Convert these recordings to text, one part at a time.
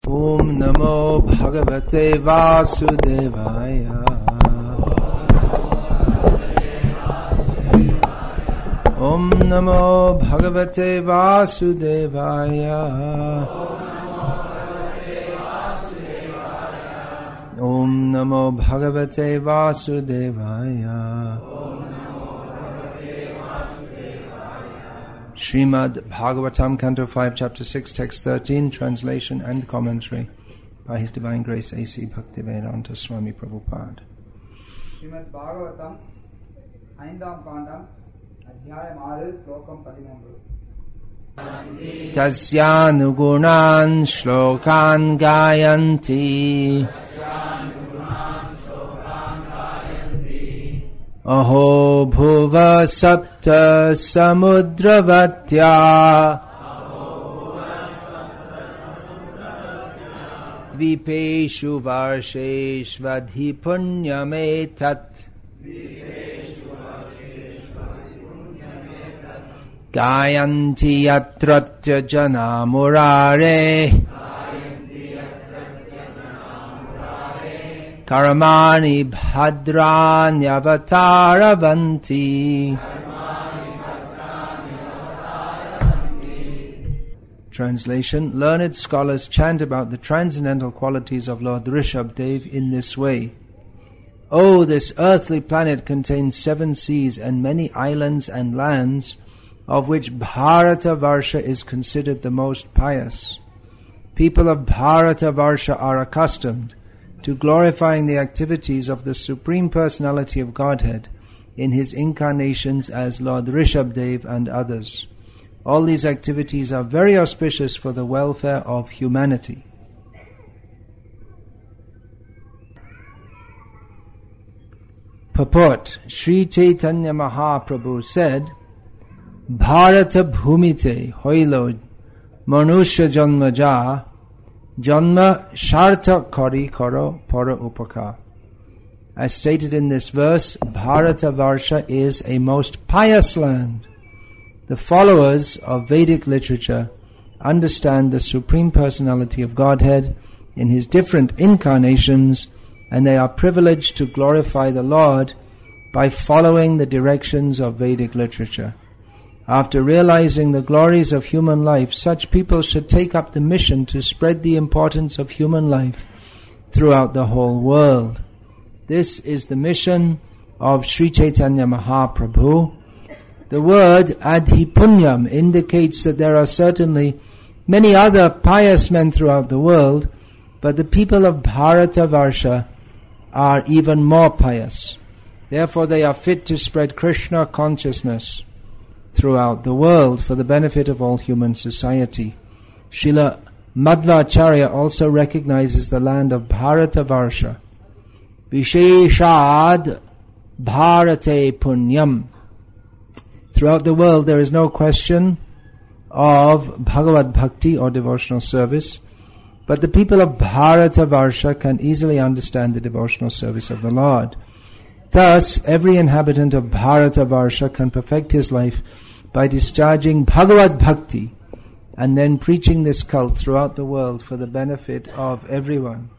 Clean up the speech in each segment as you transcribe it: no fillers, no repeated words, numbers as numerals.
Om Namo Bhagavate Vasudevaya. Om Namo Bhagavate Vasudevaya. Om Namo Bhagavate Vasudevaya. Srimad Bhagavatam, Canto 5, Chapter 6, Text 13, Translation and Commentary by His Divine Grace A.C. Bhaktivedanta Swami Prabhupada. Srimad Bhagavatam, 5th Kandam, Adhyayam 6, Slokam 13. Tasyanugunan shlokan gayanti Aho bhuva sapta samudravatya Dvipeshu varsheshvadhi punyametat Gayanti yatratya jana murare Karamani bhadranyavataravati. Translation: Learned scholars chant about the transcendental qualities of Lord Rishabhdev in this way. Oh, this earthly planet contains 7 seas and many islands and lands, of which Bharatavarsha is considered the most pious. People of Bharatavarsha are accustomed to glorifying the activities of the Supreme Personality of Godhead in His incarnations as Lord Rishabhdev and others. All these activities are very auspicious for the welfare of humanity. Purport: Sri Chaitanya Mahaprabhu said, Bharata bhumite hoilo manusya janmaja Janma shartha kari karo para upaka. As stated in this verse, Bharatavarsha is a most pious land. The followers of Vedic literature understand the Supreme Personality of Godhead in His different incarnations, and they are privileged to glorify the Lord by following the directions of Vedic literature. After realizing the glories of human life, such people should take up the mission to spread the importance of human life throughout the whole world. This is the mission of Sri Chaitanya Mahaprabhu. The word adhipunyam indicates that there are certainly many other pious men throughout the world, but the people of Bharatavarsha are even more pious. Therefore they are fit to spread Krishna consciousness throughout the world for the benefit of all human society. Srila Madhvacharya also recognizes the land of Bharatavarsha. Visheshad Bharate Punyam. Throughout the world there is no question of Bhagavad Bhakti or devotional service, but the people of Bharatavarsha can easily understand the devotional service of the Lord. Thus, every inhabitant of Bharatavarsha can perfect his life by discharging Bhagavad Bhakti and then preaching this cult throughout the world for the benefit of everyone.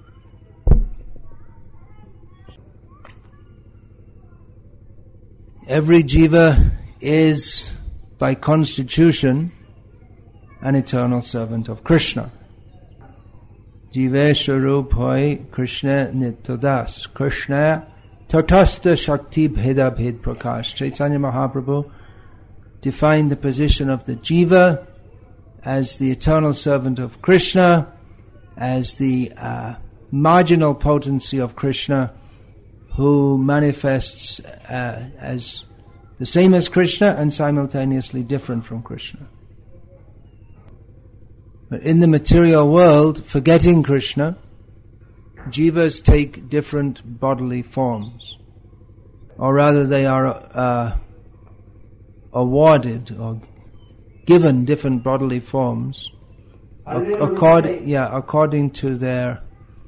Every jiva is, by constitution, an eternal servant of Krishna. Jiveswarup hoy Krishna nityadas. Krishna Tatastha Shakti Bheda Bhed Prakash. Chaitanya Mahaprabhu defined the position of the jiva as the eternal servant of Krishna, as the marginal potency of Krishna, who manifests as the same as Krishna and simultaneously different from Krishna. But in the material world, forgetting Krishna, jivas take different bodily forms, or rather they are awarded or given different bodily forms according to their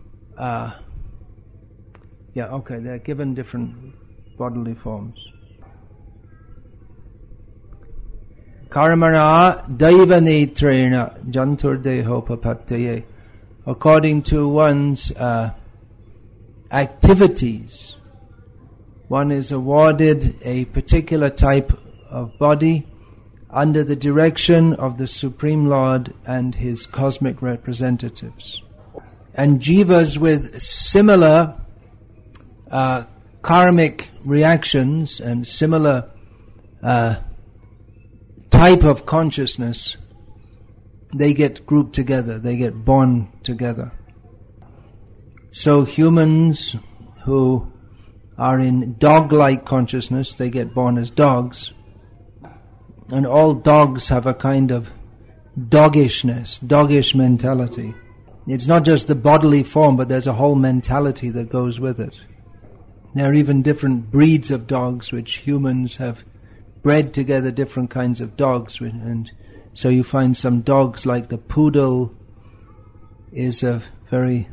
they're given different bodily forms. Karmana daiva netrena jantur deho papatyaye according to one's activities, one is awarded a particular type of body under the direction of the Supreme Lord and his cosmic representatives. And jivas with similar karmic reactions and similar type of consciousness, they get grouped together, they get born together. So humans who are in dog-like consciousness, they get born as dogs. And all dogs have a kind of doggish mentality. It's not just the bodily form, but there's a whole mentality that goes with it. There are even different breeds of dogs which humans have bred together, different kinds of dogs. And so you find some dogs like the poodle is a very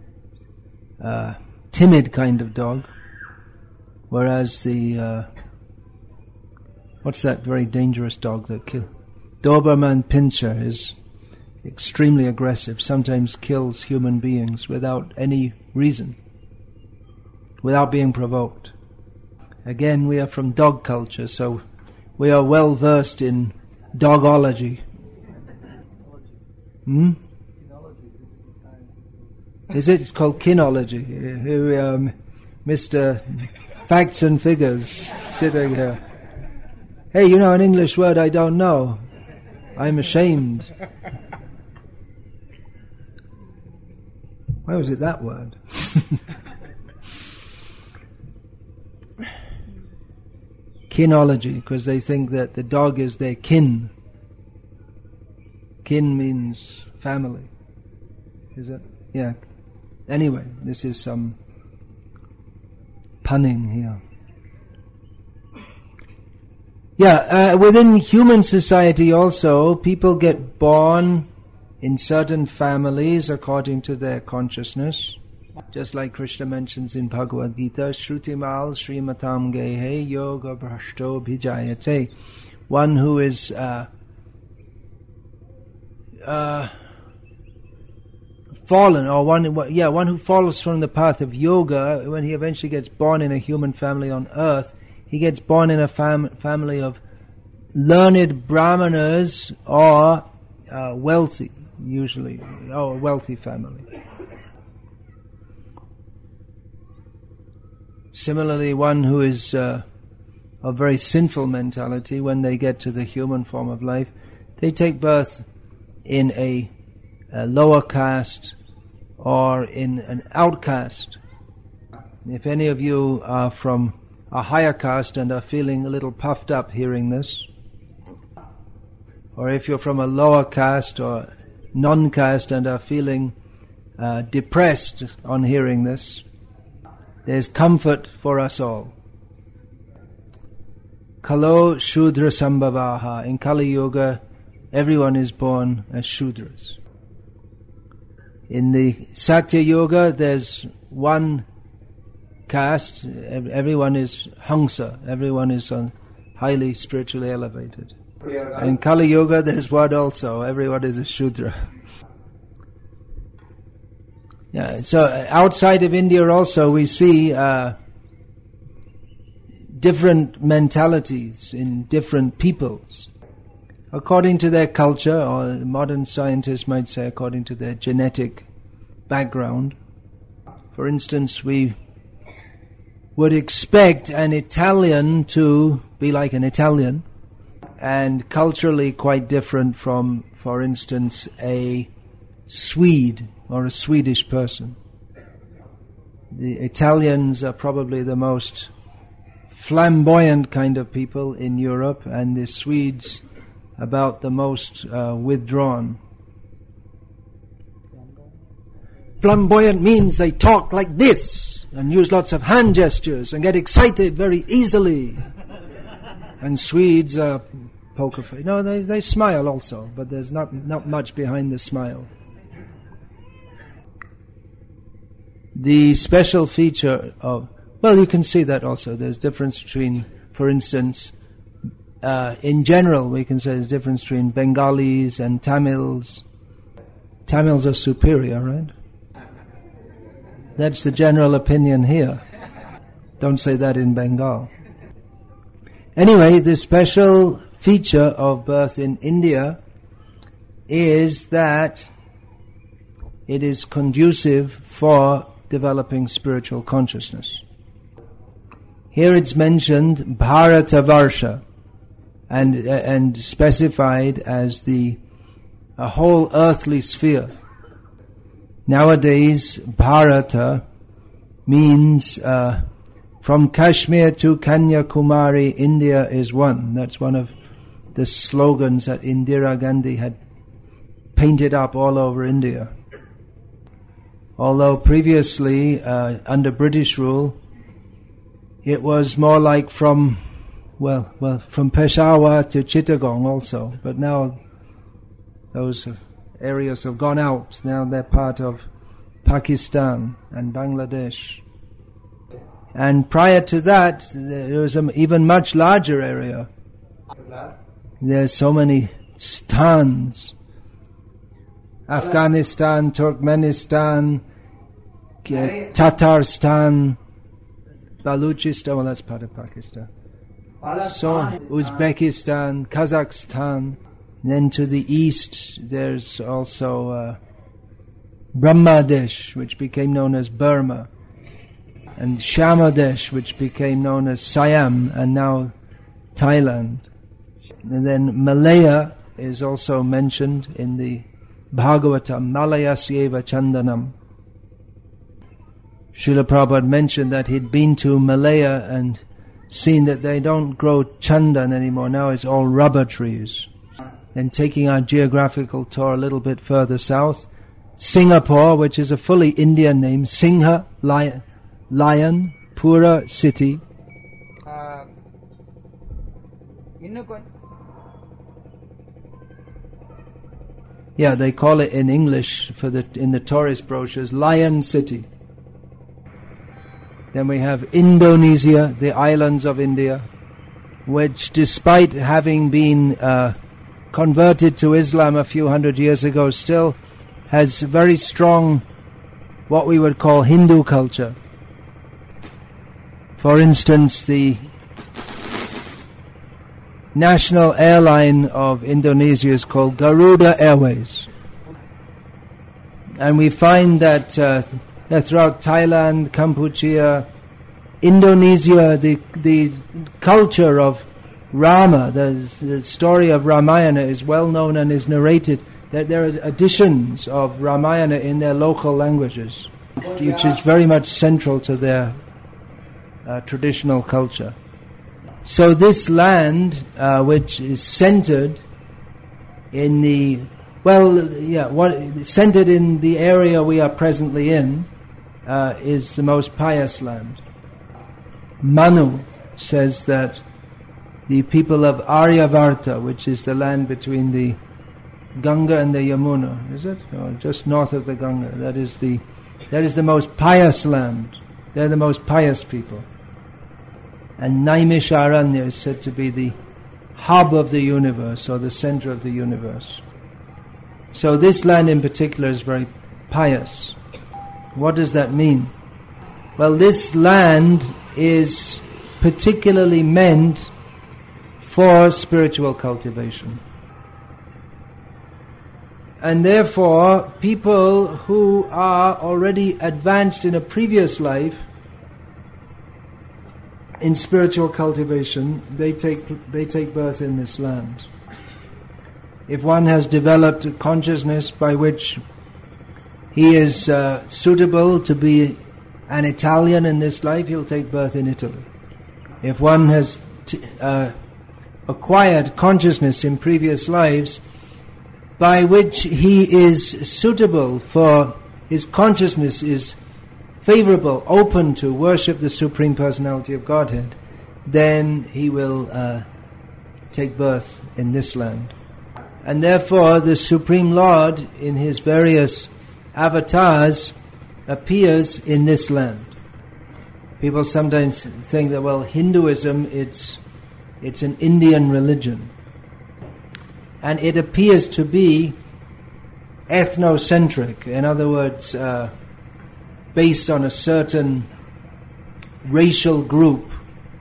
timid kind of dog, whereas the what's that very dangerous dog that Doberman Pinscher is extremely aggressive, sometimes kills human beings without any reason, without being provoked. Again, we are from dog culture, so we are well versed in dogology. Is it? It's called kinology. Mr. Facts and Figures sitting here. Hey, you know an English word I don't know. I'm ashamed. Why was it that word? Kinology, because they think that the dog is their kin. Kin means family. Is it? Yeah. Anyway, this is some punning here. Yeah, within human society also, people get born in certain families according to their consciousness. Just like Krishna mentions in Bhagavad Gita, Shrutimal Srimatam Gehe Yoga Bhrashto Bhijayate. One who is fallen, or one who falls from the path of yoga, when he eventually gets born in a human family on earth, he gets born in a family of learned brahmanas or wealthy, usually, or a wealthy family. Similarly, one who is of very sinful mentality, when they get to the human form of life, they take birth in a lower caste or in an outcast. If any of you are from a higher caste and are feeling a little puffed up hearing this, or if you're from a lower caste or non-caste and are feeling depressed on hearing this, there's comfort for us all. Kalo Shudra Sambhavaha. In Kali Yuga, everyone is born as Shudras. In the Satya Yuga, there's one caste, everyone is Hamsa, everyone is highly spiritually elevated. In Kali Yuga, there's one also, everyone is a Shudra. Yeah, so outside of India also we see different mentalities in different peoples, according to their culture, or modern scientists might say according to their genetic background. For instance, we would expect an Italian to be like an Italian, and culturally quite different from, for instance, a Swede or a Swedish person. The Italians are probably the most flamboyant kind of people in Europe, and the Swedes about the most withdrawn. Flamboyant means they talk like this and use lots of hand gestures and get excited very easily. And Swedes are poker face. No, they smile also, but there's not much behind the smile. The special feature of, well, you can see that also. There's difference between, for instance, in general, we can say there's difference between Bengalis and Tamils. Tamils are superior, right? That's the general opinion here. Don't say that in Bengal. Anyway, the special feature of birth in India is that it is conducive for developing spiritual consciousness. Here it's mentioned Bharatavarsha and specified as a whole earthly sphere. Nowadays, Bharata means from Kashmir to Kanyakumari, India is one. That's one of the slogans that Indira Gandhi had painted up all over India. Although previously, under British rule, it was more like from Peshawar to Chittagong also. But now those areas have gone out. Now they're part of Pakistan and Bangladesh. And prior to that, there was an even much larger area. There's so many stans. Afghanistan, Turkmenistan, Tatarstan, Baluchistan, well that's part of Pakistan. So Uzbekistan, Kazakhstan. Then to the east there's also Brahmadesh, which became known as Burma, and Shamadesh, which became known as Siam, and now Thailand. And then Malaya is also mentioned in the Bhagavatam, Malayasyeva Chandanam. Srila Prabhupada mentioned that he'd been to Malaya and seen that they don't grow chandan anymore. Now it's all rubber trees. Then taking our geographical tour a little bit further south, Singapore, which is a fully Indian name, Singha, lion, Pura, city. Yeah, they call it in English in the tourist brochures, Lion City. Then we have Indonesia, the islands of India, which despite having been converted to Islam a few hundred years ago, still has very strong, what we would call Hindu culture. For instance, the national airline of Indonesia is called Garuda Airways. And we find that throughout Thailand, Cambodia, Indonesia, the culture of Rama, the story of Ramayana is well known and is narrated. That there are editions of Ramayana in their local languages, which is very much central to their traditional culture. So this land, which is centered in centered in the area we are presently in, is the most pious land. Manu says that the people of Aryavarta, which is the land between the Ganga and the Yamuna, is it? Or just north of the Ganga. That is the most pious land. They're the most pious people. And Naimisharanya is said to be the hub of the universe, or the center of the universe. So this land in particular is very pious. What does that mean? Well, this land is particularly meant for spiritual cultivation. And therefore, people who are already advanced in a previous life in spiritual cultivation, they take birth in this land. If one has developed a consciousness by which he is suitable to be an Italian in this life, he'll take birth in Italy. If one has acquired consciousness in previous lives by which he is suitable for, his consciousness is favorable, open to worship the Supreme Personality of Godhead, then he will take birth in this land. And therefore the Supreme Lord in his various avatars appears in this land. People sometimes think that, well, Hinduism, it's an Indian religion. And it appears to be ethnocentric, in other words, based on a certain racial group,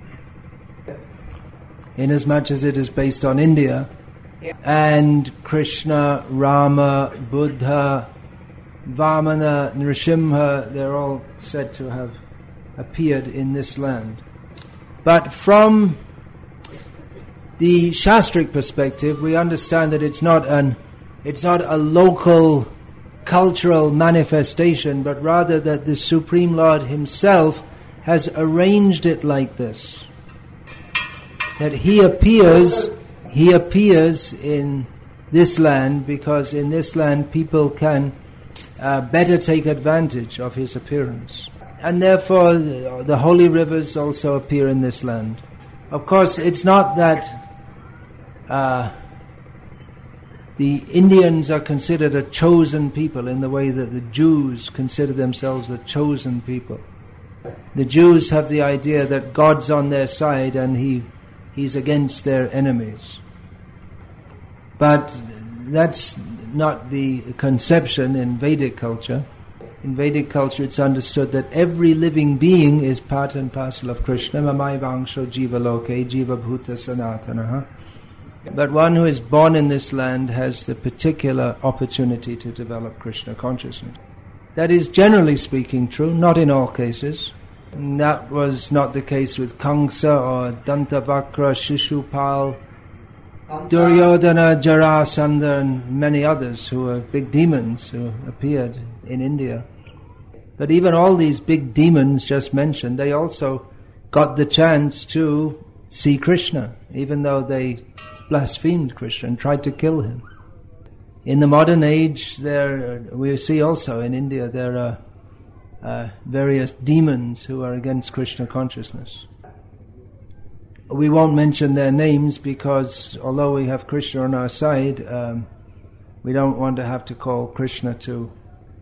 inasmuch as it is based on India, and Krishna, Rama, Buddha, Vamana, Nrsimha, they're all said to have appeared in this land. But from the Shastric perspective, we understand that it's not a local cultural manifestation, but rather that the Supreme Lord Himself has arranged it like this. That He appears in this land because in this land people can better take advantage of His appearance. And therefore the holy rivers also appear in this land. Of course, it's not that the Indians are considered a chosen people in the way that the Jews consider themselves a chosen people. The Jews have the idea that God's on their side and He's against their enemies. But that's not the conception in Vedic culture. In Vedic culture it's understood that every living being is part and parcel of Krishna. Mamaivangsho jiva loke, jiva bhuta sanatanaha. But one who is born in this land has the particular opportunity to develop Krishna consciousness. That is generally speaking true, not in all cases. And that was not the case with Kamsa or Dantavakra, Shishupal, Duryodhana, Jarasandha and many others who were big demons who appeared in India. But even all these big demons just mentioned, they also got the chance to see Krishna, even though they blasphemed Krishna and tried to kill Him. In the modern age, we see also in India there are various demons who are against Krishna consciousness. We won't mention their names because although we have Krishna on our side, we don't want to have to call Krishna to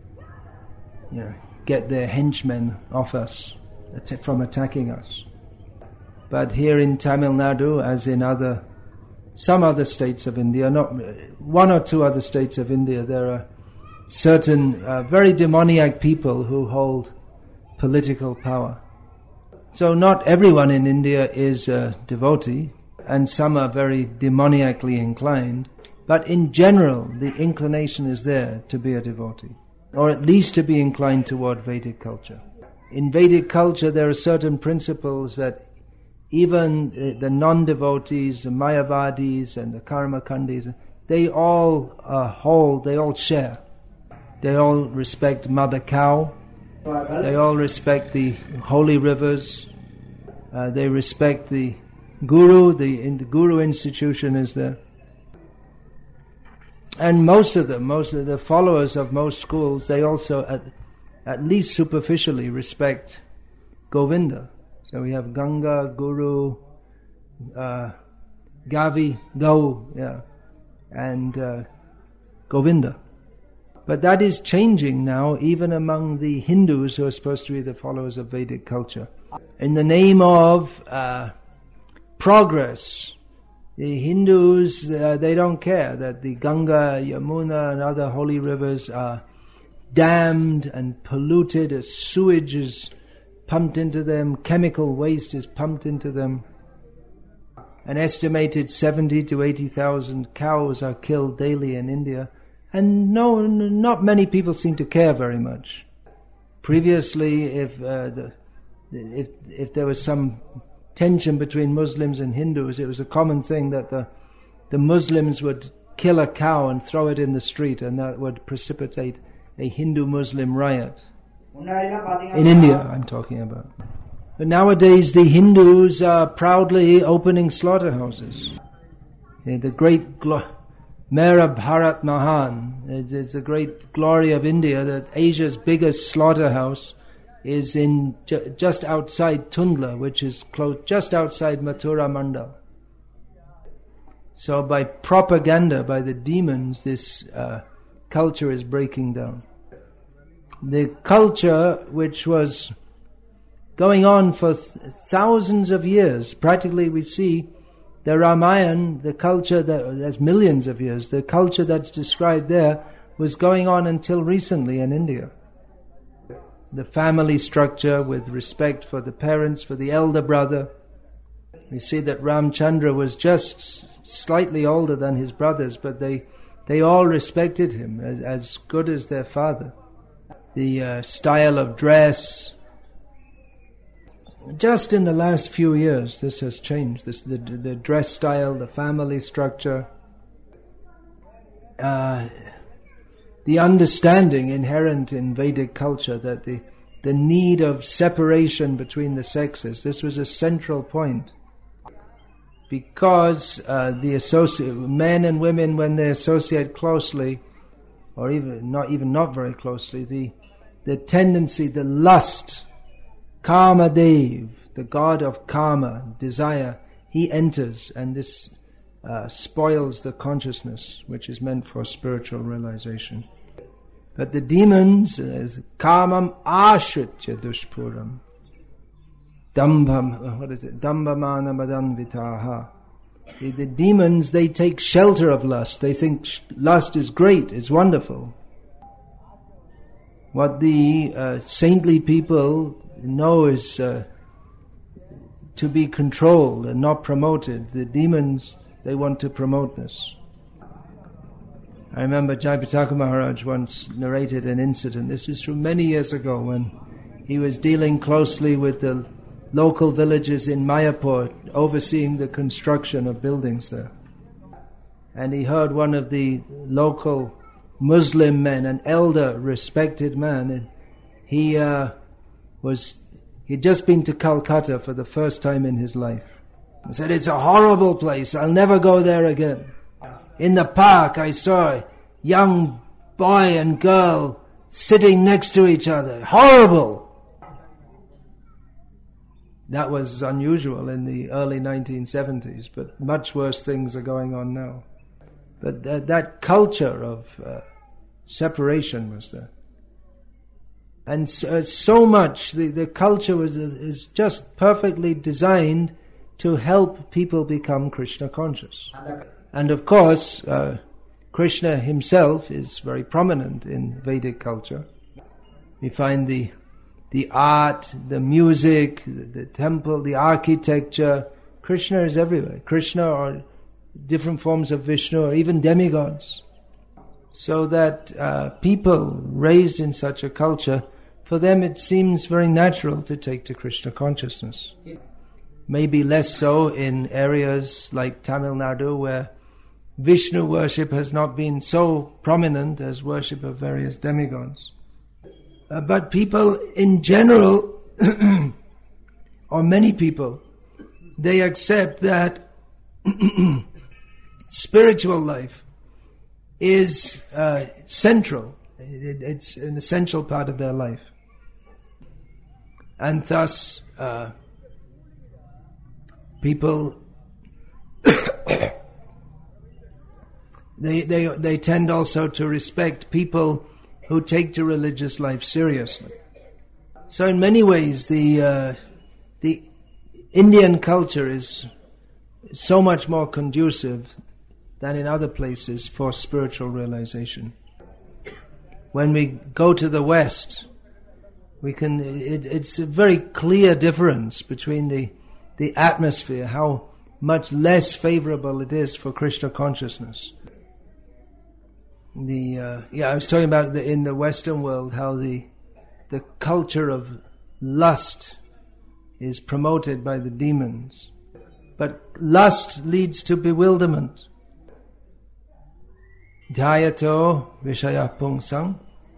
get their henchmen off us from attacking us. But here in Tamil Nadu, as in some other states of India, not one or two other states of India, there are certain very demoniac people who hold political power. So not everyone in India is a devotee, and some are very demoniacally inclined, but in general the inclination is there to be a devotee, or at least to be inclined toward Vedic culture. In Vedic culture there are certain principles that even the non-devotees, the Mayavadis and the Karmakandis, they all share. They all respect Mother Cow. They all respect the holy rivers. They respect the Guru. The Guru institution is there. And most of the followers of most schools, they also at least superficially respect Govinda. So we have Ganga, Guru, Gavi, and Govinda. But that is changing now, even among the Hindus who are supposed to be the followers of Vedic culture. In the name of progress, the Hindus, they don't care that the Ganga, Yamuna and other holy rivers are dammed and polluted, as sewage is pumped into them, chemical waste is pumped into them. An estimated 70 to 80,000 cows are killed daily in India. And not many people seem to care very much. Previously, if there was some tension between Muslims and Hindus, it was a common thing that the Muslims would kill a cow and throw it in the street, and that would precipitate a Hindu-Muslim riot. In India, I'm talking about. But nowadays, the Hindus are proudly opening slaughterhouses. The great Mera Bharat Mahan. It's a great glory of India that Asia's biggest slaughterhouse is in just outside Tundla, which is just outside Mathura Mandal. So by propaganda, by the demons, this culture is breaking down. The culture which was going on for thousands of years, practically we see the Ramayana, the culture there's millions of years, the culture that's described there was going on until recently in India. The family structure with respect for the parents, for the elder brother. We see that Ramchandra was just slightly older than his brothers, but they all respected him as good as their father. The style of dress. Just in the last few years, this has changed. The dress style, the family structure, the understanding inherent in Vedic culture that the need of separation between the sexes, this was a central point. Because men and women, when they associate closely, or even not very closely, the tendency, the lust, Kamadev, the god of karma, desire, he enters, and this spoils the consciousness which is meant for spiritual realization. But the demons, kamam ashritya dushpuram, dambam, dambamana madanvitaha. The demons, they take shelter of lust. They think lust is great, it's wonderful. What the saintly people know is to be controlled and not promoted. The demons, they want to promote this. I remember Jayapataka Maharaj once narrated an incident. This was from many years ago when he was dealing closely with the local villages in Mayapur, overseeing the construction of buildings there. And he heard one of the local Muslim men, an elder, respected man, and he'd just been to Calcutta for the first time in his life. He said, "It's a horrible place, I'll never go there again. In the park I saw a young boy and girl sitting next to each other. Horrible!" That was unusual in the early 1970s, but much worse things are going on now. But that culture of separation was there. And so much, the culture is just perfectly designed to help people become Krishna conscious. And of course, Krishna himself is very prominent in Vedic culture. We find the art, the music, the temple, the architecture. Krishna is everywhere. Krishna or different forms of Vishnu or even demigods. So that people raised in such a culture, for them it seems very natural to take to Krishna consciousness. Maybe less so in areas like Tamil Nadu, where Vishnu worship has not been so prominent as worship of various demigods. But people in general, or many people, they accept that spiritual life is central. It's an essential part of their life. And thus, people they tend also to respect people who take to religious life seriously. So in many ways, the Indian culture is so much more conducive than in other places for spiritual realization. When we go to the West, it's a very clear difference between the atmosphere, how much less favorable it is for Krishna consciousness. I was talking about in the Western world how the culture of lust is promoted by the demons. But lust leads to bewilderment. Dhyato vishaya pungsam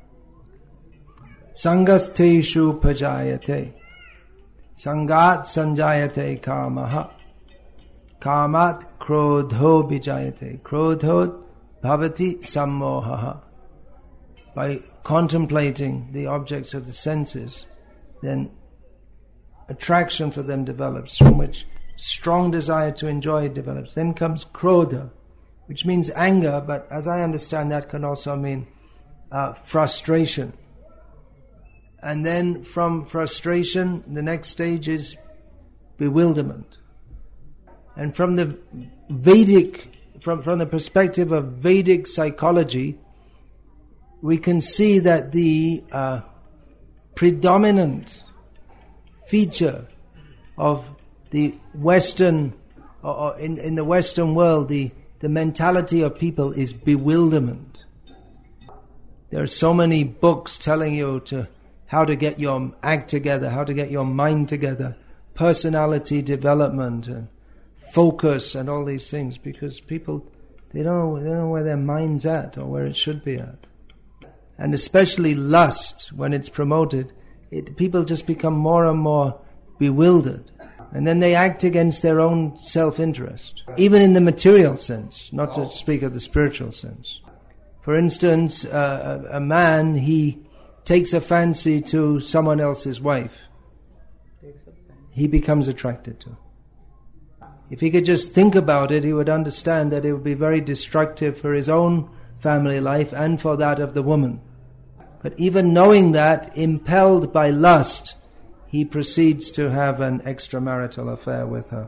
sangasteshu pajayate sangat sanjayate kamaha kamat krodho bijayate krodho bhavati sammohaha. By contemplating the objects of the senses, then attraction for them develops, from which strong desire to enjoy develops. Then comes krodha, which means anger, but as I understand that can also mean frustration. And then from frustration, the next stage is bewilderment. And from the Vedic, from the perspective of Vedic psychology, we can see that the predominant feature of the Western, or in the Western world, the mentality of people is bewilderment. There are so many books telling you how to get your act together, how to get your mind together, personality development and focus and all these things, because people, they don't know where their mind's at or where it should be at. And especially lust, when it's promoted, people just become more and more bewildered. And then they act against their own self-interest, even in the material sense, not to speak of the spiritual sense. For instance, a man, he takes a fancy to someone else's wife. He becomes attracted to her. If he could just think about it, he would understand that it would be very destructive for his own family life and for that of the woman. But even knowing that, impelled by lust, he proceeds to have an extramarital affair with her.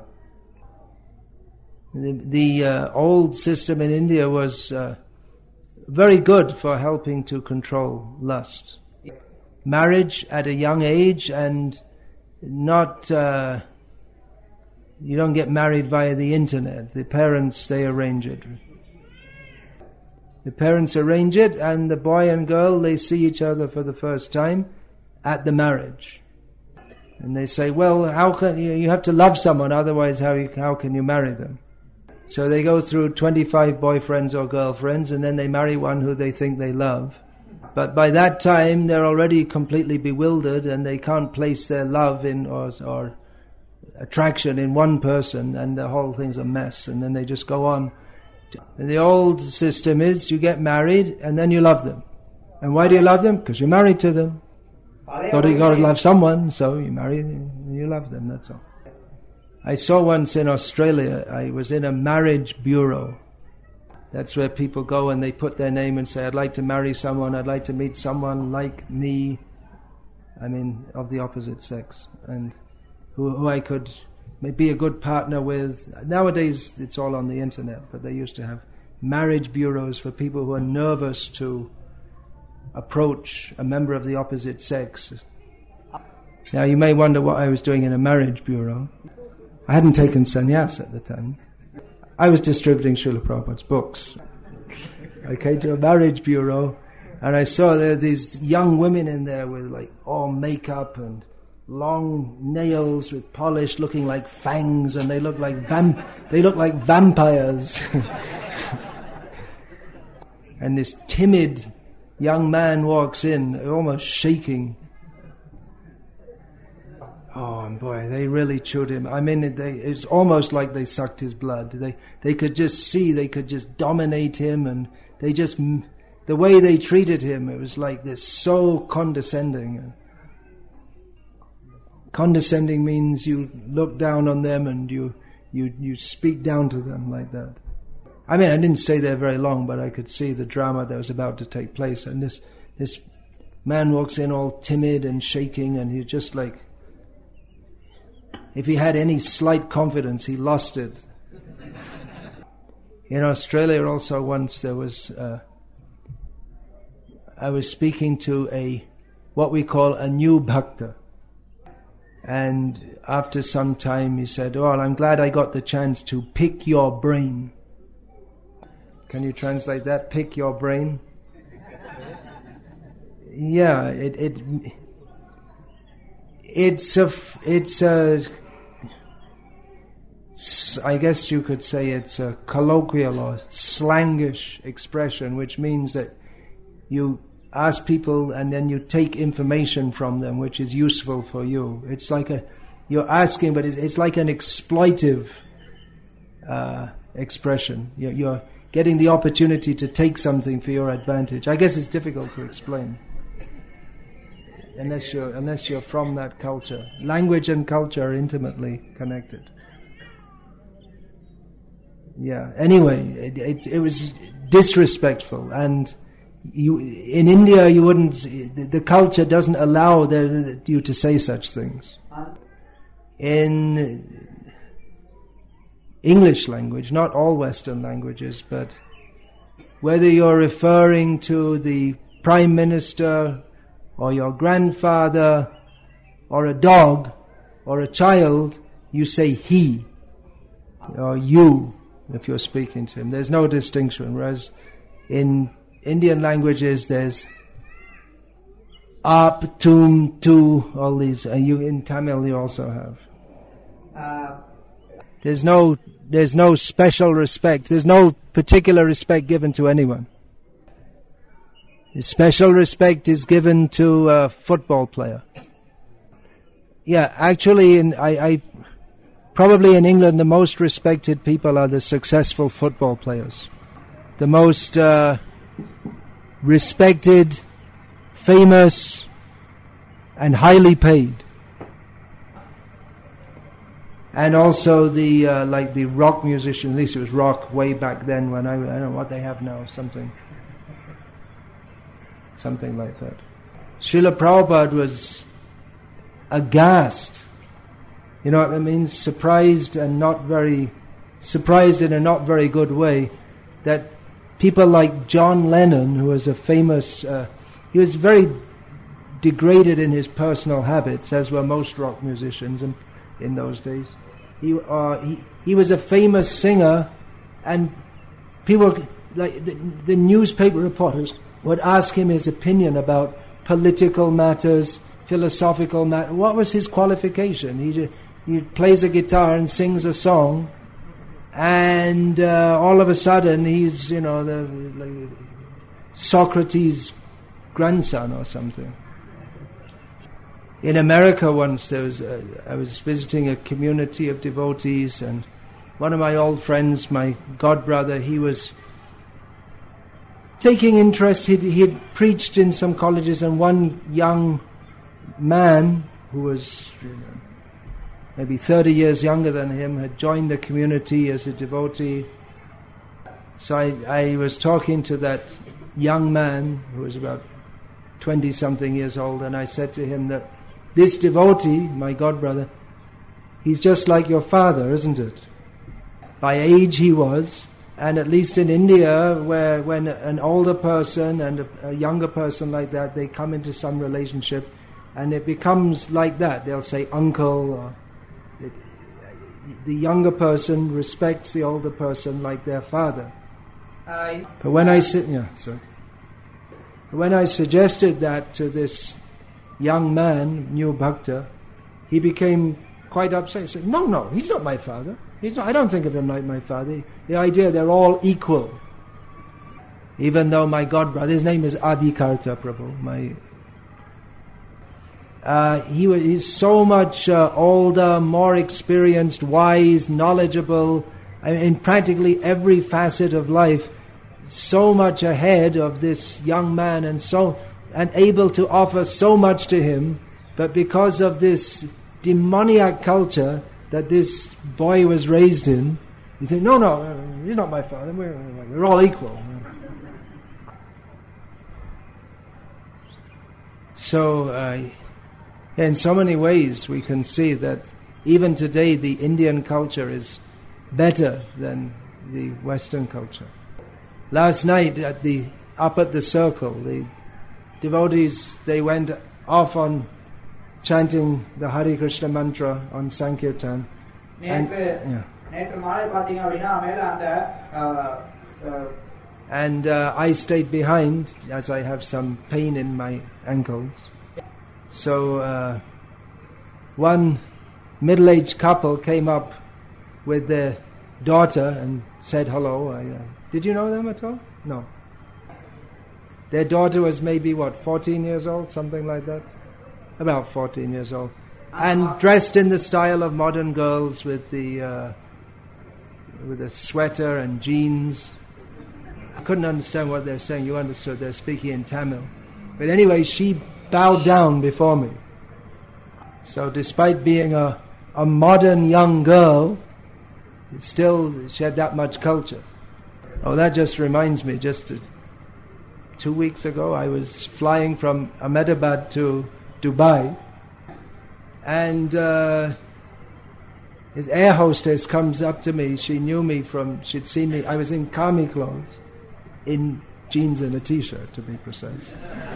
The old system in India was very good for helping to control lust. Marriage at a young age, and not you don't get married via the internet. The parents, they arrange it. The parents arrange it, and the boy and girl, they see each other for the first time at the marriage. And they say, well, how can you have to love someone, otherwise how can you marry them? So they go through 25 boyfriends or girlfriends, and then they marry one who they think they love. But by that time, they're already completely bewildered, and they can't place their love in or attraction in one person, and the whole thing's a mess. And then they just go on. And the old system is you get married, and then you love them. And why do you love them? Because you're married to them. You got to love someone, so you marry and you love them. That's all. I saw once in Australia, I was in a marriage bureau. That's where people go and they put their name and say, I'd like to marry someone, I'd like to meet someone like me, of the opposite sex, and who I could be a good partner with. Nowadays it's all on the internet, but they used to have marriage bureaus for people who are nervous to approach a member of the opposite sex. Now you may wonder what I was doing in a marriage bureau. I hadn't taken sannyas at the time. I was distributing Srila Prabhupada's books. I came to a marriage bureau and I saw there these young women in there with all makeup and long nails with polish, looking like fangs, and they look like vampires. And this timid young man walks in, almost shaking. Oh boy, they really chewed him. It's almost like they sucked his blood. They could just see, they could just dominate him, and the way they treated him, it was like this, so condescending. Condescending means you look down on them and you speak down to them like that. I didn't stay there very long, but I could see the drama that was about to take place. And this man walks in all timid and shaking, and he just if he had any slight confidence, he lost it. In Australia also once there was, I was speaking to what we call a new bhakta. And after some time he said, I'm glad I got the chance to pick your brain. Can you translate that? Pick your brain? Yeah, it's a I guess you could say it's a colloquial or slangish expression, which means that you ask people and then you take information from them which is useful for you. It's like you're asking, but it's like an exploitive expression. You're getting the opportunity to take something for your advantage. I guess it's difficult to explain unless you're from that culture. Language and culture are intimately connected. Yeah. Anyway, it was disrespectful, and in India you wouldn't. The culture doesn't allow you to say such things. In English language, not all Western languages, but whether you're referring to the prime minister or your grandfather or a dog or a child, you say he or you if you're speaking to him. There's no distinction. Whereas in Indian languages there's up, tum, tu, all these. In Tamil you also have. There's no special respect. There's no particular respect given to anyone. Special respect is given to a football player. Yeah, actually, probably in England, the most respected people are the successful football players. The most respected, famous, and highly paid. And also the rock musicians. At least it was rock way back then. When I don't know what they have now. Something like that. Srila Prabhupada was aghast. You know what I mean? Surprised in a not very good way that people like John Lennon, who was a famous, he was very degraded in his personal habits, as were most rock musicians in those days. He was a famous singer, and people like the newspaper reporters would ask him his opinion about political matters, philosophical matters. What was his qualification? He plays a guitar and sings a song, and all of a sudden he's the Socrates' grandson or something. In America once I was visiting a community of devotees, and one of my old friends, my godbrother, he was taking interest. He had preached in some colleges, and one young man who was maybe 30 years younger than him had joined the community as a devotee. So I was talking to that young man who was about 20-something years old, and I said to him that this devotee, my godbrother, he's just like your father, isn't it? By age he was, and at least in India, where when an older person and a younger person like that, they come into some relationship, and it becomes like that. They'll say uncle, or the younger person respects the older person like their father. But when I suggested that to this young man, new bhakta, he became quite upset. He said, no, he's not my father. I don't think of him like my father. The idea they're all equal. Even though my godbrother, his name is Adikarta Prabhu, he's so much older, more experienced, wise, knowledgeable, in practically every facet of life, so much ahead of this young man, and able to offer so much to him, but because of this demoniac culture that this boy was raised in, he said, no, you're not my father, we're all equal. So, in so many ways we can see that even today the Indian culture is better than the Western culture. Last night up at the circle, the devotees, they went off on chanting the Hare Krishna mantra on Sankirtan. And I stayed behind as I have some pain in my ankles. So one middle-aged couple came up with their daughter and said hello. Did you know them at all? No. Their daughter was maybe 14 years old, something like that? About 14 years old. And dressed in the style of modern girls with a sweater and jeans. I couldn't understand what they're saying. You understood, they're speaking in Tamil. But anyway, she bowed down before me. So despite being a modern young girl, still she had that much culture. Oh, that just reminds me, 2 weeks ago I was flying from Ahmedabad to Dubai, and his air hostess comes up to me. She knew me she'd seen me, I was in kami clothes, in jeans and a t-shirt, to be precise.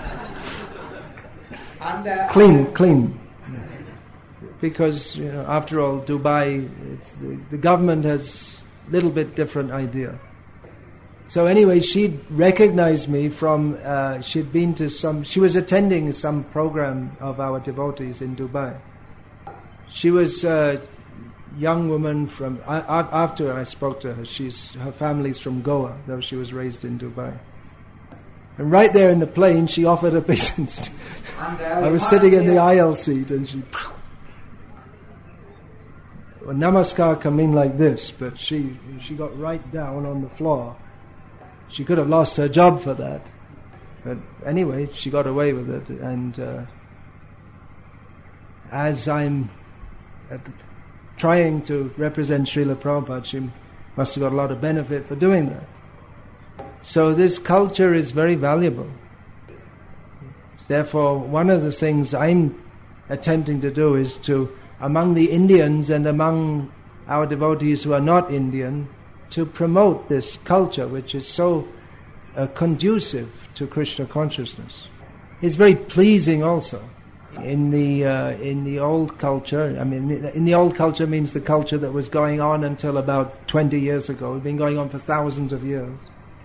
And Clean. Because, after all, Dubai, the government has a little bit different idea. So anyway, she'd recognized me from, she was attending some program of our devotees in Dubai. She was a young woman from, after I spoke to her, her family's from Goa, though she was raised in Dubai. And right there in the plane, she offered obeisance. I was sitting in the aisle seat, and she... Well, namaskar can mean like this, but she got right down on the floor. She could have lost her job for that. But anyway, she got away with it. And as I'm trying to represent Srila Prabhupada, she must have got a lot of benefit for doing that. So this culture is very valuable. Therefore, one of the things I'm attempting to do is to, among the Indians and among our devotees who are not Indian, to promote this culture which is so conducive to Krishna consciousness. It's very pleasing also. In the old culture, in the old culture means the culture that was going on until about 20 years ago. It's been going on for thousands of years.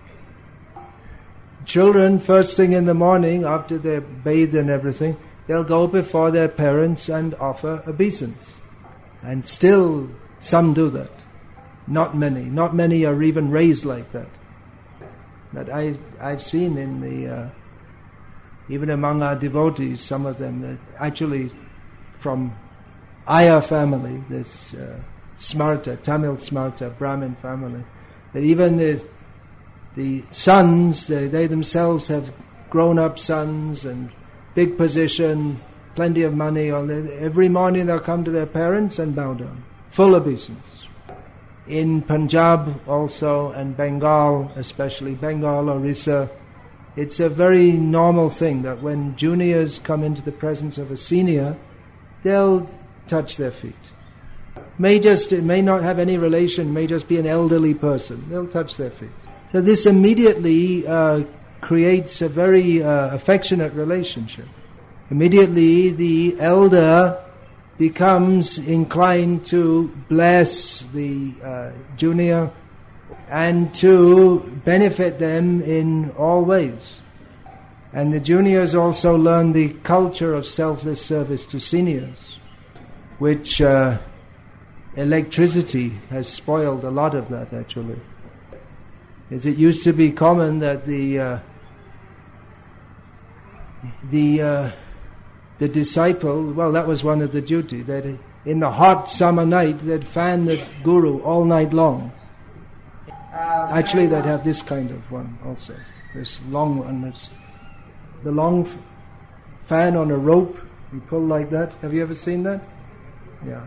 Children, first thing in the morning, after they're bathed and everything, they'll go before their parents and offer obeisance. And still, some do that. Not many. Not many are even raised like that. But I've seen in the, even among our devotees, some of them, actually from Iyer family, this Smarta, Tamil Smarta, Brahmin family, that even the sons, they themselves have grown-up sons and big position, plenty of money. Every morning they'll come to their parents and bow down. Full obeisance. In Punjab also, and Bengal, especially Bengal, Orissa, it's a very normal thing that when juniors come into the presence of a senior, they'll touch their feet. It may not have any relation, may just be an elderly person. They'll touch their feet. So this immediately creates a very affectionate relationship. Immediately the elder becomes inclined to bless the junior and to benefit them in all ways. And the juniors also learn the culture of selfless service to seniors, which electricity has spoiled a lot of that actually. As it used to be common that the disciple, well, that was one of the duty, that in the hot summer night they'd fan the guru all night long. Actually, they'd have this kind of one also, this long one. It's the long fan on a rope, you pull like that. Have you ever seen that? Yeah.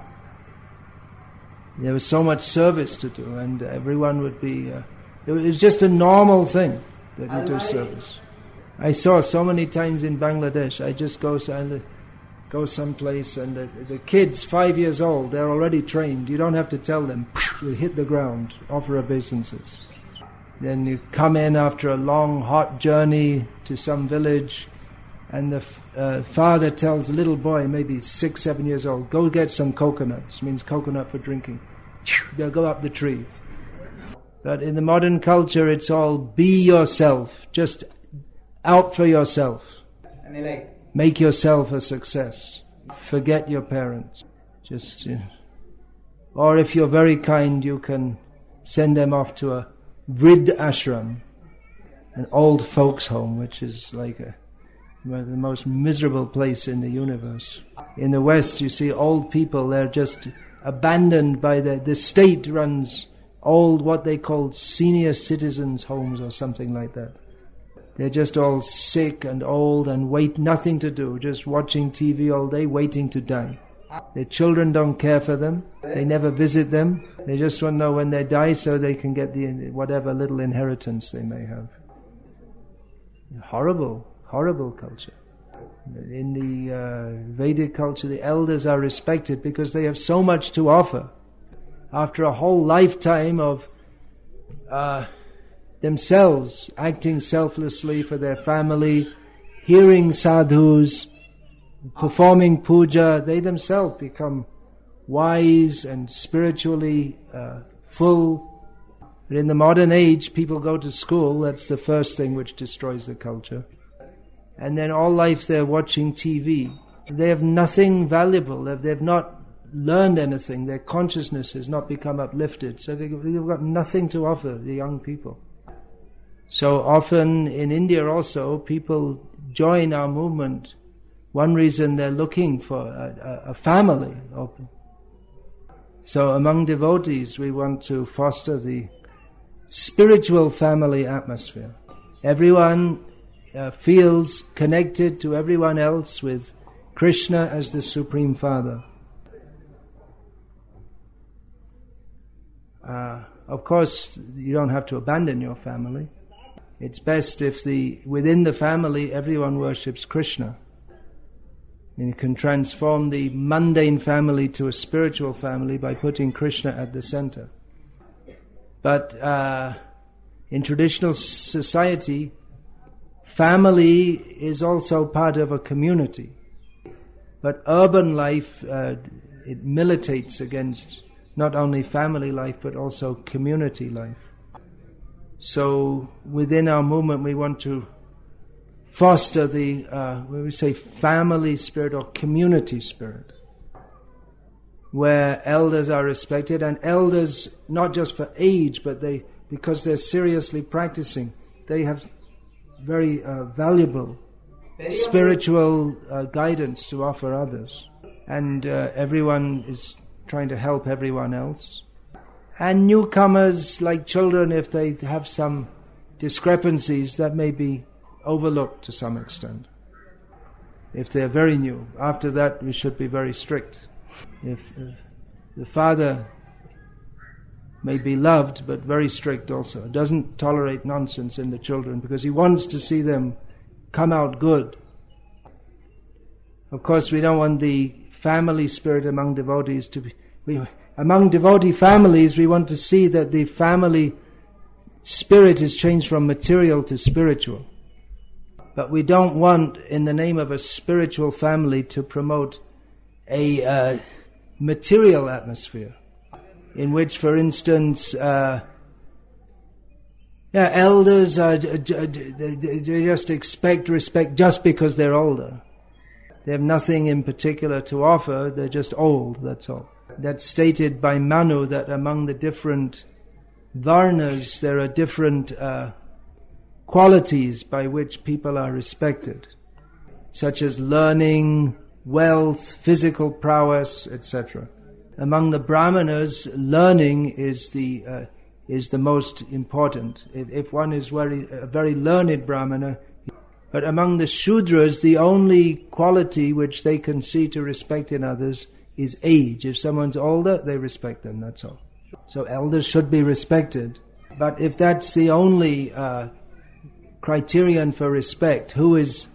There was so much service to do, and everyone would be... it was just a normal thing that you do service. I saw so many times in Bangladesh, I just go someplace and the kids, 5 years old, they're already trained. You don't have to tell them, they hit the ground, offer obeisances. Then you come in after a long, hot journey to some village, and the father tells the little boy, maybe 6, 7 years old, go get some coconuts, means coconut for drinking. They'll go up the tree. But in the modern culture, it's all be yourself, just out for yourself. Make yourself a success. Forget your parents. Or if you're very kind, you can send them off to a Vrid ashram, an old folks' home, which is like the most miserable place in the universe. In the West, you see old people, they're just abandoned by the state runs old, what they call senior citizens' homes or something like that. They're just all sick and old and nothing to do, just watching TV all day, waiting to die. Their children don't care for them. They never visit them. They just want to know when they die so they can get whatever little inheritance they may have. Horrible, horrible culture. In the Vedic culture, the elders are respected because they have so much to offer. After a whole lifetime of themselves acting selflessly for their family, hearing sadhus, performing puja, they themselves become wise and spiritually full. But in the modern age, people go to school, that's the first thing which destroys the culture. And then all life they're watching TV. They have nothing valuable, they've not learned anything, their consciousness has not become uplifted, so they've got nothing to offer the young people. So often in India also, people join our movement. One reason they're looking for a family. So among devotees, we want to foster the spiritual family atmosphere. Everyone feels connected to everyone else with Krishna as the Supreme Father. Of course, you don't have to abandon your family. It's best if within the family everyone worships Krishna. And you can transform the mundane family to a spiritual family by putting Krishna at the center. But in traditional society, family is also part of a community. But urban life, it militates against not only family life but also community life. So within our movement we want to foster the, we say family spirit or community spirit, where elders are respected, and elders not just for age, but because they're seriously practicing, they have very valuable spiritual guidance to offer others, and everyone is trying to help everyone else. And newcomers, like children, if they have some discrepancies, that may be overlooked to some extent, if they're very new. After that, we should be very strict. If the father may be loved, but very strict also, doesn't tolerate nonsense in the children, because he wants to see them come out good. Of course, we don't want the family spirit among devotees to be... among devotee families, we want to see that the family spirit is changed from material to spiritual. But we don't want, in the name of a spiritual family, to promote a material atmosphere, in which, for instance, elders they just expect respect just because they're older. They have nothing in particular to offer, they're just old, that's all. That's stated by Manu, that among the different varnas there are different qualities by which people are respected, such as learning, wealth, physical prowess, etc. Among the brahmanas, learning is the most important. If one is a very learned brahmana, but among the shudras, the only quality which they can see to respect in others is age. If someone's older, they respect them, that's all. So elders should be respected. But if that's the only criterion for respect, who is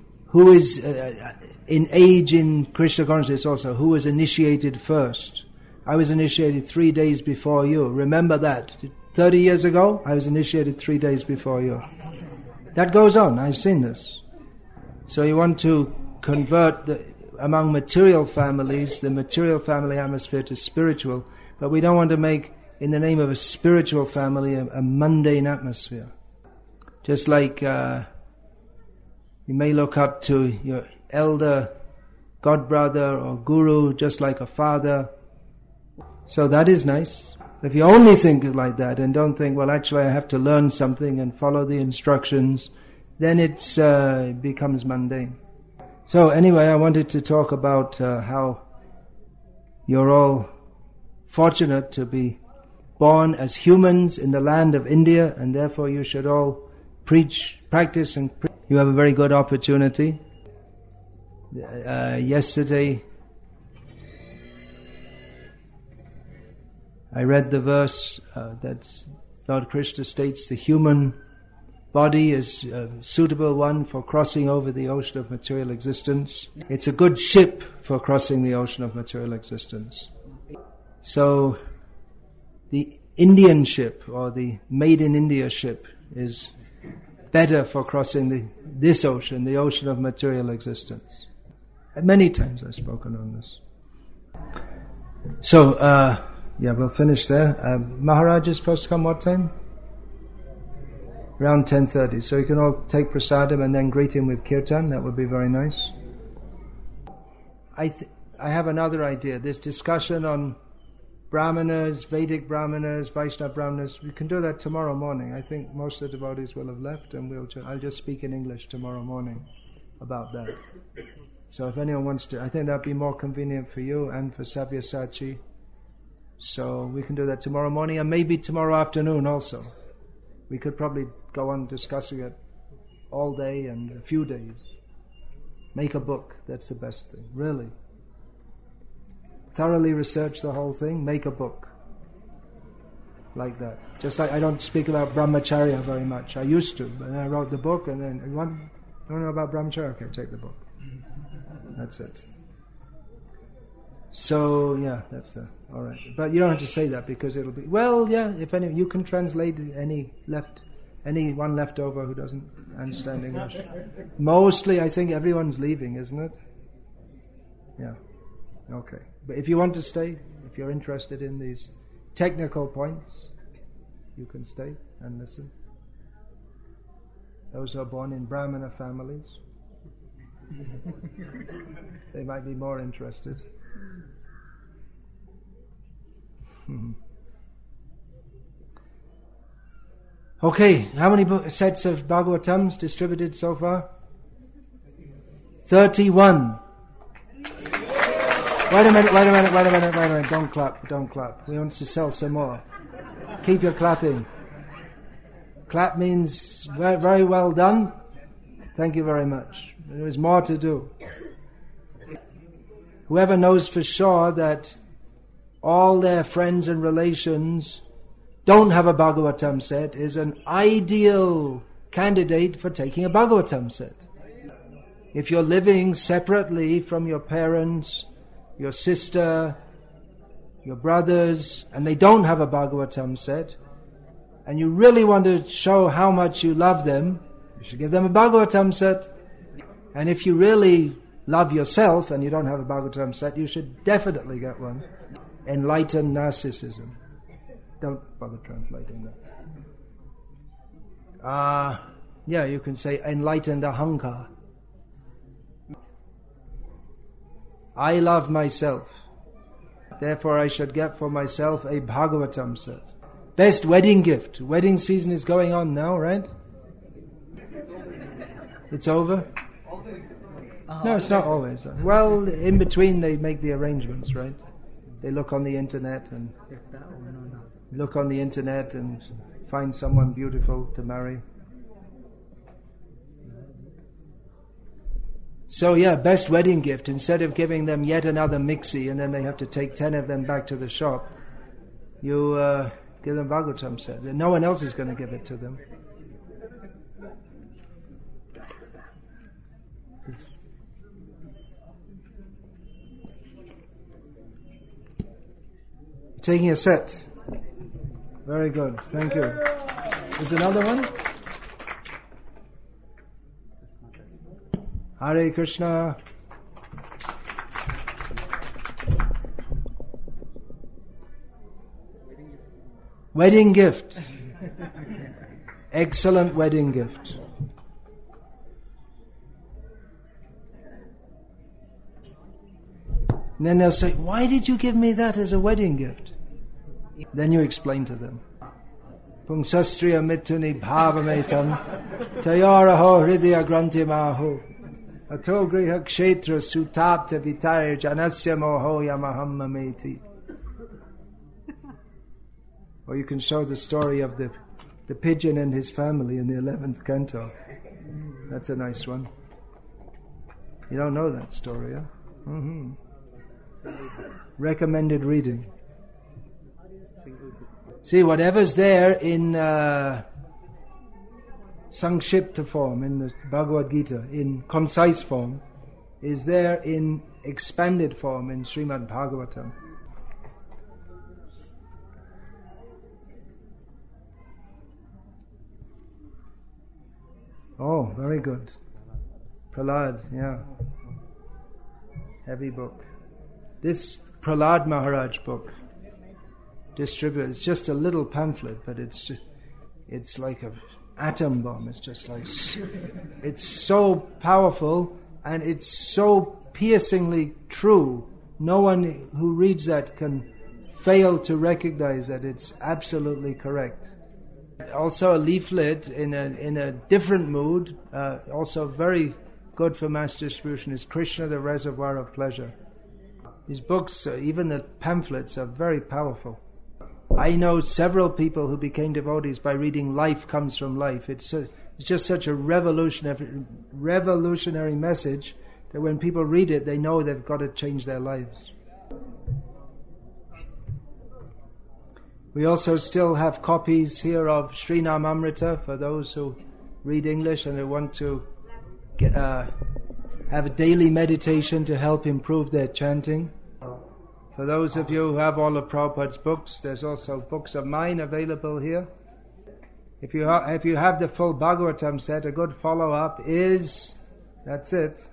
in age in Krishna consciousness also, who was initiated first? I was initiated 3 days before you. Remember that. 30 years ago, I was initiated 3 days before you. That goes on, I've seen this. So you want to convert among material families, the material family atmosphere to spiritual, but we don't want to make, in the name of a spiritual family, a mundane atmosphere. Just like you may look up to your elder godbrother or guru, just like a father. So that is nice. If you only think like that and don't think, well, actually I have to learn something and follow the instructions, then it becomes mundane. So anyway, I wanted to talk about how you're all fortunate to be born as humans in the land of India, and therefore you should all practice and preach. You have a very good opportunity. Yesterday I read the verse that Lord Krishna states the human body is a suitable one for crossing over the ocean of material existence. It's a good ship for crossing the ocean of material existence. So the Indian ship, or the Made in India ship, is better for crossing this ocean, the ocean of material existence. Many times I've spoken on this. So, we'll finish there. Maharaj is supposed to come what time? Around 10:30. So you can all take prasadam and then greet him with kirtan. That would be very nice. I have another idea. This discussion on Brahmanas, Vedic Brahmanas, Vaishnava Brahmanas, we can do that tomorrow morning. I think most of the devotees will have left, and I'll just speak in English tomorrow morning about that. So if anyone wants to, I think that'd be more convenient for you and for Sabyasachi. So we can do that tomorrow morning, and maybe tomorrow afternoon also. We could probably go on discussing it all day and a few days. Make a book, that's the best thing, really. Thoroughly research the whole thing, make a book. Like that. Just like I don't speak about brahmacharya very much. I used to, but then I wrote the book, and then, you want to know about brahmacharya? Okay, take the book. That's it. So, that's all right. But you don't have to say that because it'll be... Well, if any, you can translate anyone left over who doesn't understand English. Mostly, I think everyone's leaving, isn't it? Yeah. Okay. But if you want to stay, if you're interested in these technical points, you can stay and listen. Those who are born in Brahmana families, they might be more interested. Okay, how many sets of Bhagavatams distributed so far? 31. Wait a minute, don't clap. We want to sell some more. Keep your clapping. Clap means very well done. Thank you very much. There is more to do. Whoever knows for sure that all their friends and relations don't have a Bhagavatam set is an ideal candidate for taking a Bhagavatam set. If you're living separately from your parents, your sister, your brothers, and they don't have a Bhagavatam set, and you really want to show how much you love them, you should give them a Bhagavatam set. And if you really love yourself and you don't have a Bhagavatam set, you should definitely get one. Enlightened narcissism. Don't bother translating that. You can say enlightened ahankar. I love myself. Therefore I should get for myself a Bhagavatam set. Best wedding gift. Wedding season is going on now, right? It's over? No, it's not always. Well, in between they make the arrangements, right? They look on the internet and find someone beautiful to marry. So best wedding gift. Instead of giving them yet another mixie and then they have to take 10 of them back to the shop, you give them Bhagavatam set. No one else is going to give it to them. Taking a set. Very good. Thank you. Is another one? Hare Krishna. Wedding gift. Excellent wedding gift. And then they'll say, why did you give me that as a wedding gift? Then you explain to them. Pungsastriya mituni bhavametam tayaraho hridaya grantimaho ato griha kshetra sutapta vitaya janasya moho yamaham mameti. Or you can show the story of the pigeon and his family in the 11th canto. That's a nice one. You don't know that story, huh? Mm-hmm. Recommended reading. See, whatever's there in Sankshipta form, in the Bhagavad Gita, in concise form, is there in expanded form in Srimad Bhagavatam. Oh, very good. Prahlad, yeah. Heavy book. This Prahlad Maharaj book, distributed, it's just a little pamphlet, but it's like an atom bomb. It's just like, it's so powerful and it's so piercingly true. No one who reads that can fail to recognize that it's absolutely correct. Also a leaflet in a different mood, also very good for mass distribution, is Krishna, the Reservoir of Pleasure. These books, even the pamphlets, are very powerful. I know several people who became devotees by reading Life Comes from Life. It's just such a revolutionary message that when people read it, they know they've got to change their lives. We also still have copies here of Srinam Amrita for those who read English and who want to have a daily meditation to help improve their chanting. For those of you who have all of Prabhupada's books, there's also books of mine available here. If you have the full Bhagavatam set, a good follow-up is, that's it,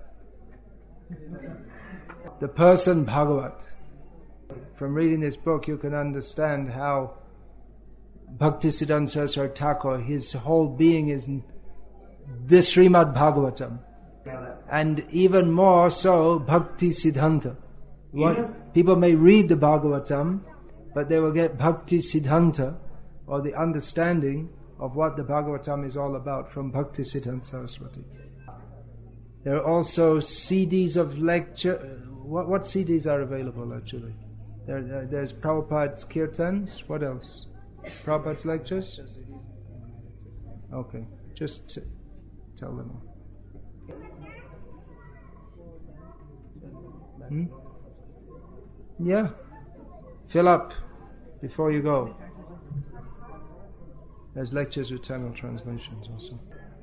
the person Bhagavat. From reading this book, you can understand how Bhaktisiddhanta Saraswati Thakur, his whole being is the Srimad Bhagavatam. And even more so, Bhakti Siddhanta. People may read the Bhagavatam, but they will get Bhakti Siddhanta, or the understanding of what the Bhagavatam is all about, from Bhakti Siddhanta Saraswati. There are also CDs of lecture. What CDs are available actually? There's Prabhupada's Kirtans. What else? Prabhupada's lectures? Okay, just tell them all. Yeah, fill up before you go. There's lectures with Tamil translations also.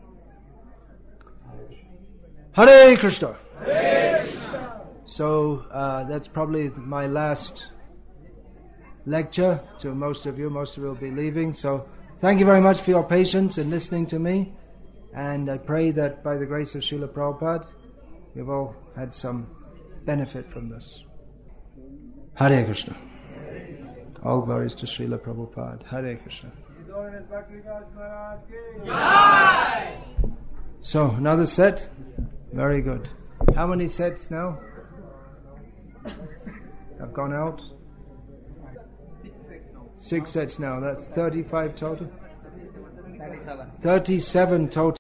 Hare Krishna! Hare Krishna! So that's probably my last lecture to most of you. Most of you will be leaving. So thank you very much for your patience in listening to me. And I pray that by the grace of Srila Prabhupada, you've all had some benefit from this. Hare Krishna. All glories to Srila Prabhupada. Hare Krishna. So, another set? Very good. How many sets now have gone out? 6 sets now. That's 35 total? 37 total.